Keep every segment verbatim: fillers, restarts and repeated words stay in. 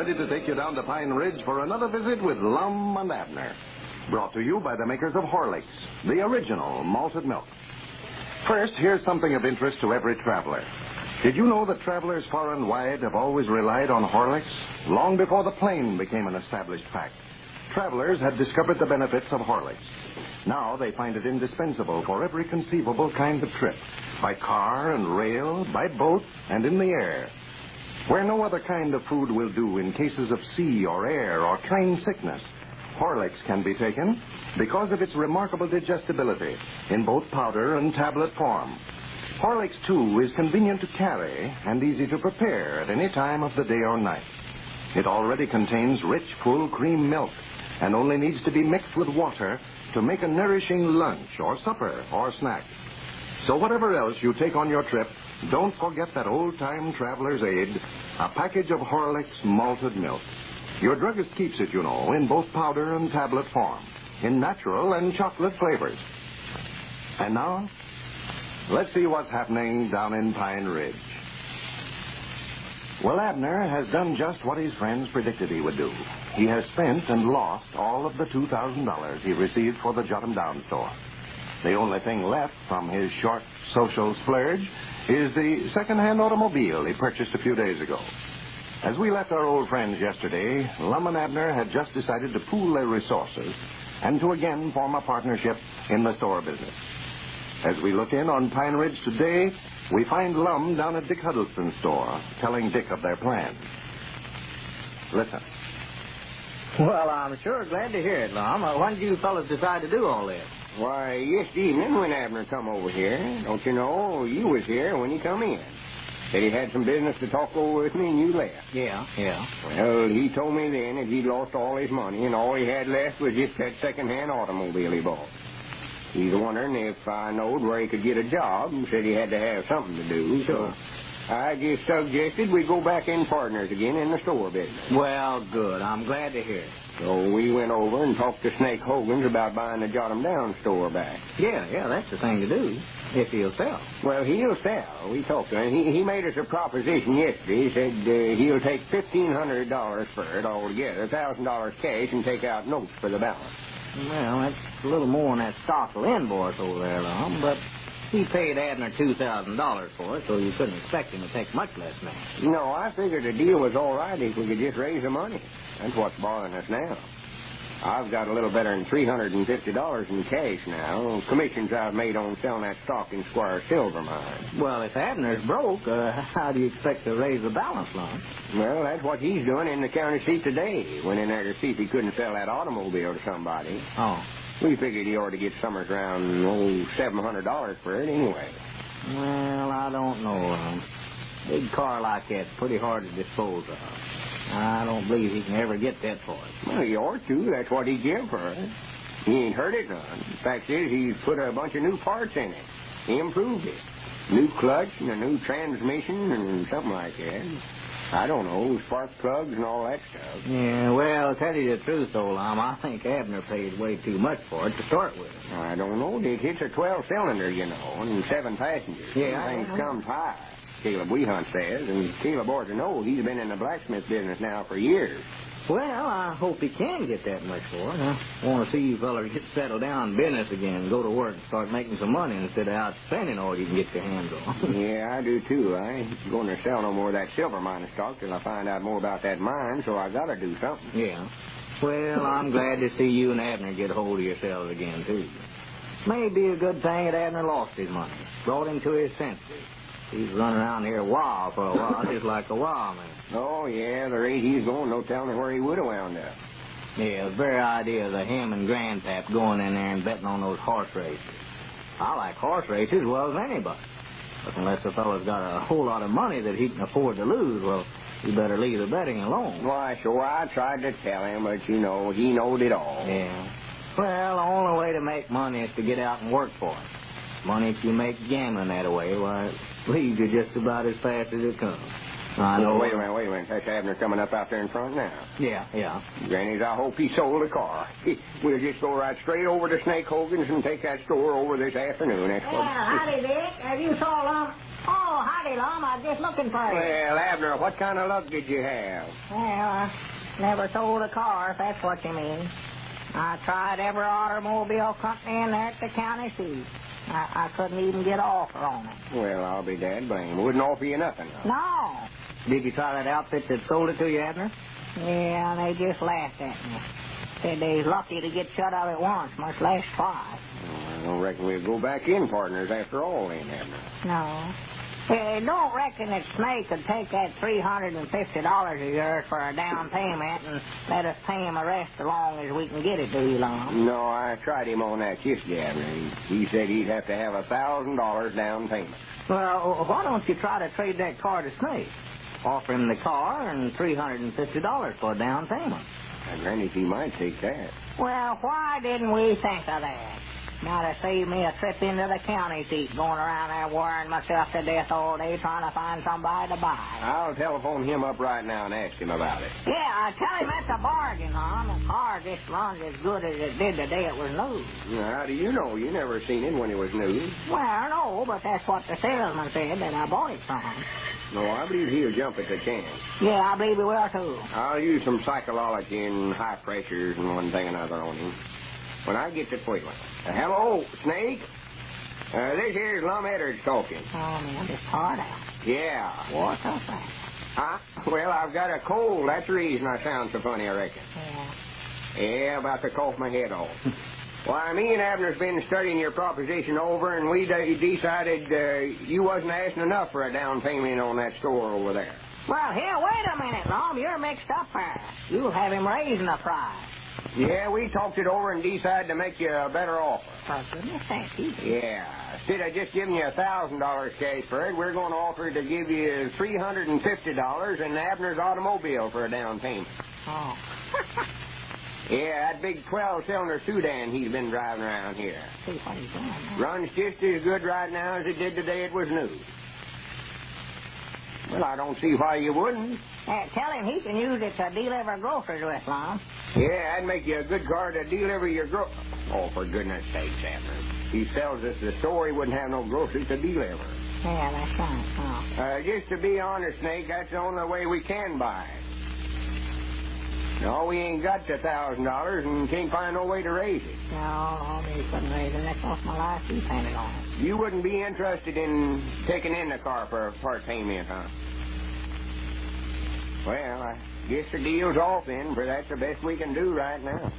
ready to take you down to Pine Ridge for another visit with Lum and Abner. Brought to you by the makers of Horlicks, the original malted milk. First, here's something of interest to every traveler. Did you know that travelers far and wide have always relied on Horlicks? Long before the plane became an established fact, travelers had discovered the benefits of Horlicks. Now they find it indispensable for every conceivable kind of trip, by car and rail, by boat, and in the air. Where no other kind of food will do in cases of sea or air or train sickness, Horlicks can be taken because of its remarkable digestibility in both powder and tablet form. Horlicks, too, is convenient to carry and easy to prepare at any time of the day or night. It already contains rich, full cream milk and only needs to be mixed with water to make a nourishing lunch or supper or snack. So whatever else you take on your trip, don't forget that old-time traveler's aid, a package of Horlicks malted milk. Your druggist keeps it, you know, in both powder and tablet form, in natural and chocolate flavors. And now, let's see what's happening down in Pine Ridge. Well, Abner has done just what his friends predicted he would do. He has spent and lost all of the two thousand dollars he received for the Jot 'em Down store. The only thing left from his short social splurge is the second-hand automobile he purchased a few days ago. As we left our old friends yesterday, Lum and Abner had just decided to pool their resources and to again form a partnership in the store business. As we look in on Pine Ridge today, we find Lum down at Dick Huddleston's store, telling Dick of their plans. Listen. Well, I'm sure glad to hear it, Lum. Uh, when did you fellas decide to do all this? Why, yesterday evening when Abner come over here. Don't you know, you was here when he come in. Said he had some business to talk over with me and you left. Yeah, yeah. Well, he told me then that he'd lost all his money and all he had left was just that second-hand automobile he bought. He's wondering if I knowed where he could get a job and said he had to have something to do. So I just suggested we go back in partners again in the store business. Well, good. I'm glad to hear it. So we went over and talked to Snake Hogan's about buying the Jot 'em Down store back. Yeah, yeah, that's the thing to do, if he'll sell. Well, he'll sell. We talked to him. He, he made us a proposition yesterday. He said uh, he'll take fifteen hundred dollars for it altogether, one thousand dollars cash, and take out notes for the balance. Well, that's a little more than that Stockle invoice over there, Lum, but he paid Abner two thousand dollars for it, so you couldn't expect him to take much less now. No, I figured the deal was all right if we could just raise the money. That's what's bothering us now. I've got a little better than three hundred fifty dollars in cash now. Commissions I've made on selling that stock in Squire Silver mine. Well, if Abner's broke, uh, how do you expect to raise the balance, Lum? Well, that's what he's doing in the county seat today. Went in there to see if he couldn't sell that automobile to somebody. Oh. We figured he ought to get somewhere around, oh, seven hundred dollars for it anyway. Well, I don't know, Lum. Big car like that's pretty hard to dispose of. I don't believe he can ever get that for it. Well, he ought to. That's what he give for it. He ain't hurt it none. The fact is, he's put a bunch of new parts in it. He improved it. New clutch and a new transmission and something like that. I don't know, spark plugs and all that stuff. Yeah, well, to tell you the truth, though, Lum, I think Abner paid way too much for it to start with. I don't know, Dick. It's a twelve-cylinder, you know, and seven passengers. Yeah, Things I- comes high. Caleb Wehunt says, and Caleb ought to know he's been in the blacksmith business now for years. Well, I hope he can get that much for it. I want to see you fellas get settled down in business again, go to work and start making some money instead of out spending all you can get your hands on. Yeah, I do too. I ain't going to sell no more of that silver mining stock till I find out more about that mine, so I got to do something. Yeah. Well, I'm glad to see you and Abner get hold of yourselves again, too. Maybe a good thing that Abner lost his money, brought him to his senses. He's running around here wild for a while, just like a wild man. Oh, yeah, the rate he's going, no telling where he would have wound up. Yeah, the very idea of him and Grandpap going in there and betting on those horse races. I like horse races as well as anybody. But unless the fellow's got a whole lot of money that he can afford to lose, well, you better leave the betting alone. Why, sure, I tried to tell him, but, you know, he knowed it all. Yeah. Well, the only way to make money is to get out and work for it. Money if you make gambling that way, why, it leaves you just about as fast as it comes. I know. Oh, wait a minute, wait a minute. That's Abner coming up out there in front now. Yeah, yeah. Granny's, I hope he sold the car. We'll just go right straight over to Snake Hogan's and take that store over this afternoon. That's what... Yeah, howdy, Dick. Have you saw Lum? Oh, howdy, Lum. I was just looking for you. Well, Abner, what kind of luck did you have? Well, I Never sold a car, if that's what you mean. I tried every automobile company in there at the county seat. I, I couldn't even get an offer on it. Well, I'll be dad blame. Wouldn't offer you nothing. Huh? No. Did you try that outfit that sold it to you, Abner? Yeah, they just laughed at me. Said they's lucky to get shut of it once, much less twice. Well, I don't reckon we'll go back in partners after all, then, Abner. No. I don't reckon that Snake could take that three hundred fifty dollars of yours for a down payment and let us pay him the rest as long as we can get it to you, Lum. No, I tried him on that yesterday, Abner. He said he'd have to have a thousand dollars down payment. Well, why don't you try to trade that car to Snake? Offer him the car and three hundred fifty dollars for a down payment. I granted he might take that. Well, why didn't we think of that? Might have saved me a trip into the county seat going around there worrying myself to death all day trying to find somebody to buy. I'll telephone him up right now and ask him about it. Yeah, I tell him it's a bargain, Hon. The car just runs as good as it did the day it was new. How do you know? You never seen it when it was new. Well, no, but that's what the salesman said that I bought it from. No, I believe he'll jump at the chance. Yeah, I believe he will, too. I'll use some psychology and high pressures and one thing and another on him. When I get to Twigler. Uh, hello, Snake? Uh, this here's Lum Eddard's talking. Oh, man, just hard out. Yeah. What's up there? Huh? Well, I've got a cold. That's the reason I sound so funny, I reckon. Yeah. Yeah, about to cough my head off. Why, me and Abner's been studying your proposition over, and we de- decided uh, you wasn't asking enough for a down payment on that store over there. Well, here, wait a minute, Lum. You're mixed up there. You'll have him raising the price. Yeah, we talked it over and decided to make you a better offer. For goodness sake, Yeah. Instead of just giving you a thousand dollars cash for it, we're going to offer to give you three hundred and fifty dollars and Abner's automobile for a down payment. Oh. Yeah, that big twelve-cylinder Sudan he's been driving around here. See what he's doing now. Runs just as good right now as it did the day it was new. Well, I don't see why you wouldn't. Uh, tell him he can use it to deliver groceries with, Lum. Yeah, that'd make you a good car to deliver your gro... Oh, for goodness sakes, Abner. He sells us the store, he wouldn't have no groceries to deliver. Yeah, that's right. Oh. Uh, just to be honest, Snake, that's the only way we can buy it. No, we ain't got the thousand dollars and can't find no way to raise it. No, no, he couldn't raise it. That's off my life. He painted on it. You wouldn't be interested in taking in the car for a part payment, huh? Well, I guess the deal's off then, for that's the best we can do right now.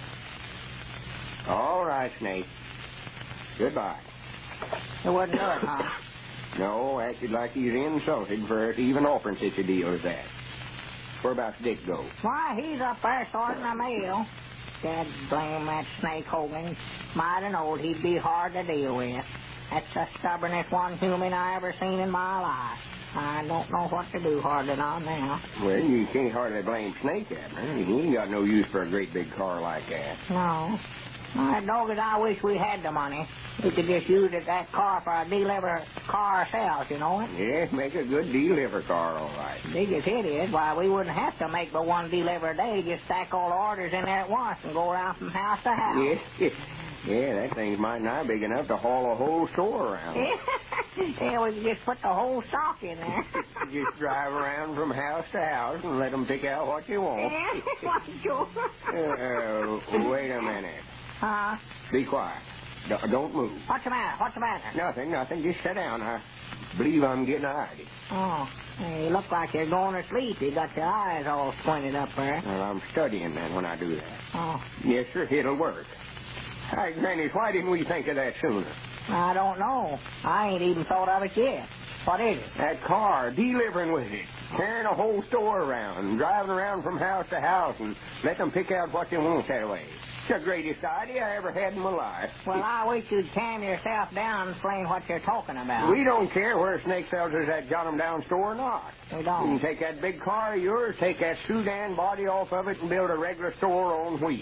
All right, Snake. Goodbye. It wouldn't do it, huh? No, acted like he's insulted for even offering such a deal as that. Where about Dick go? Why, he's up there sorting the mail. Dad blame that Snake Hogan. Might have knowed he'd be hard to deal with. That's the stubbornest one human I ever seen in my life. I don't know what to do hardly on now. Well, you can't hardly blame Snake, Abner. He ain't got no use for a great big car like that. No. My dog, I wish we had the money. We could just use it, that car for a deliver car ourselves, you know it? Yeah, make a good deliver car, all right. Big as it is, why, we wouldn't have to make but one deliver a day. Just stack all the orders in there at once and go around from house to house. Yeah, yeah, that thing's mighty nigh big enough to haul a whole store around. Yeah, we could just put the whole stock in there. Just drive around from house to house and let them pick out what you want. uh, wait a minute. Huh? Be quiet. D- don't move. What's the matter? What's the matter? Nothing, nothing. Just sit down. I believe I'm getting a idea. Oh, you look like you're going to sleep. You got your eyes all squinted up there. Well, I'm studying then when I do that. Oh. Yes, sir, it'll work. Hi, Granny, why didn't we think of that sooner? I don't know. I ain't even thought of it yet. What is it? That car, delivering with it, carrying a whole store around, driving around from house to house and let them pick out what they want that way. It's the greatest idea I ever had in my life. Well, I wish you'd calm yourself down and explain what you're talking about. We don't care where Snake sells us that Got 'em Down store or not. We don't. You can take that big car of yours, take that Sudan body off of it, and build a regular store on wheels.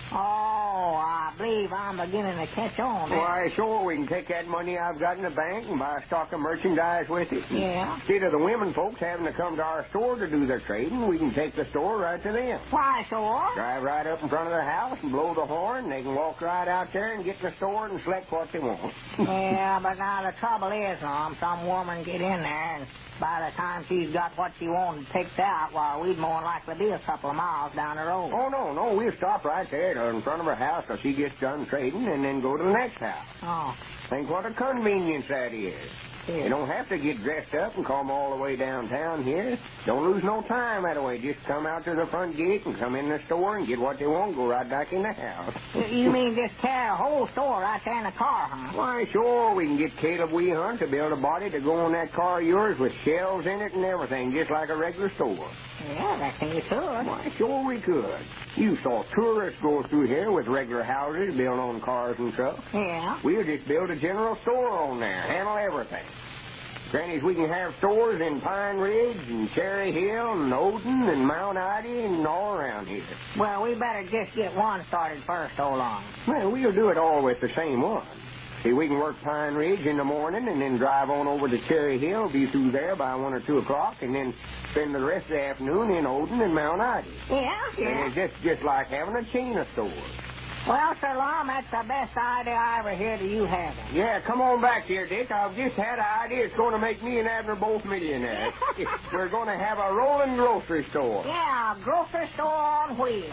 Oh, I believe I'm beginning to catch on now. Why, sure, we can take that money I've got in the bank and buy a stock of merchandise with it. Yeah? Instead of the women folks having to come to our store to do their trading, we can take the store right to them. Why, sure? Drive right up in front of their house and blow the horn. They can walk right out there and get in the store and select what they want. Yeah, but now the trouble is, um, some woman get in there, and by the time she's got what she wanted picked out, well, we'd more than likely be a couple of miles down the road. Oh, no, no. We'll stop right there in front of her house till she gets done trading and then go to the next house. Oh. Think what a convenience that is. Yeah. You don't have to get dressed up and come all the way downtown here. Don't lose no time that way. Just come out to the front gate and come in the store and get what they want, go right back in the house. You mean just carry a whole store right there in the car, huh? Why, sure, we can get Caleb Weehunt to build a body to go on that car of yours with shelves in it and everything, just like a regular store. Yeah, I reckon you could. Why, sure we could. You saw tourists go through here with regular houses built on cars and trucks. Yeah? We'll just build a general store on there, handle everything. Granny's, we can have stores in Pine Ridge and Cherry Hill and Odin and Mount Ida and all around here. Well, we better just get one started first, so long. Well, we'll do it all with the same one. See, we can work Pine Ridge in the morning and then drive on over to Cherry Hill, be through there by one or two o'clock, and then spend the rest of the afternoon in Odin and Mount Ida. Yeah, yeah. And it's just, just like having a chain of stores. Well, Sir Lum, that's the best idea I ever heard of you having. Yeah, come on back here, Dick. I've just had an idea. It's going to make me and Abner both millionaires. We're going to have a rolling grocery store. Yeah, a grocery store on wheels.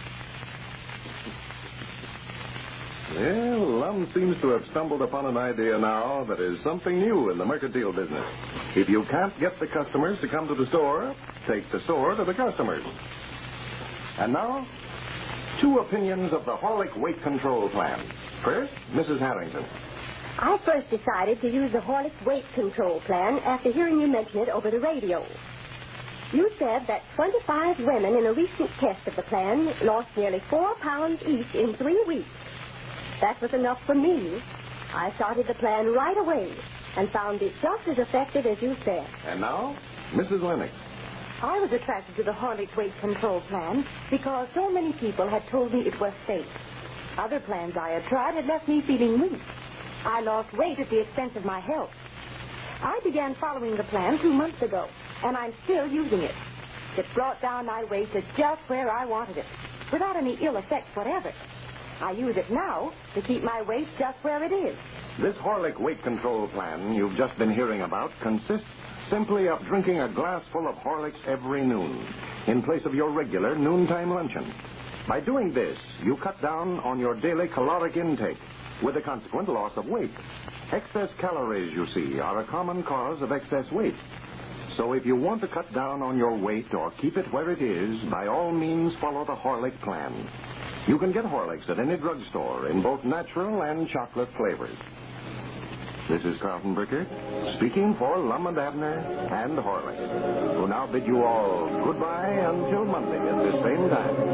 Well, Lum seems to have stumbled upon an idea now that is something new in the mercantile business. If you can't get the customers to come to the store, take the store to the customers. And now, two opinions of the Horlick Weight Control Plan. First, Missus Harrington. I first decided to use the Horlick Weight Control Plan after hearing you mention it over the radio. You said that twenty-five women in a recent test of the plan lost nearly four pounds each in three weeks. That was enough for me. I started the plan right away and found it just as effective as you said. And now, Missus Lennox. I was attracted to the Horlick Weight Control Plan because so many people had told me it was safe. Other plans I had tried had left me feeling weak. I lost weight at the expense of my health. I began following the plan two months ago, and I'm still using it. It brought down my weight to just where I wanted it, without any ill effects whatever. I use it now to keep my weight just where it is. This Horlick Weight Control Plan you've just been hearing about consists simply of drinking a glass full of Horlicks every noon, in place of your regular noontime luncheon. By doing this, you cut down on your daily caloric intake, with a consequent loss of weight. Excess calories, you see, are a common cause of excess weight. So if you want to cut down on your weight or keep it where it is, by all means follow the Horlick Plan. You can get Horlicks at any drugstore in both natural and chocolate flavors. This is Carlton Bricker, speaking for Lum and Abner and Horlicks, who now bid you all goodbye until Monday at the same time.